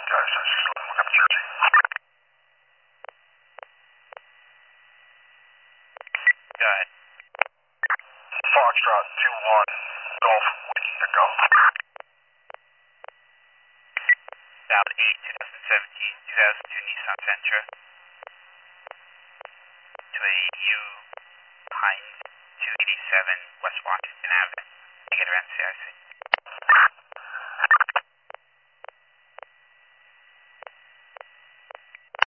apologize. I was just looking up Jersey. Go ahead. Foxtrot 2-1, Golf, Whiskey Echo. Valid 8, 2017, 2002 Nissan Sentra. To a U Pines 287 West Washington Avenue. Negative NCIC.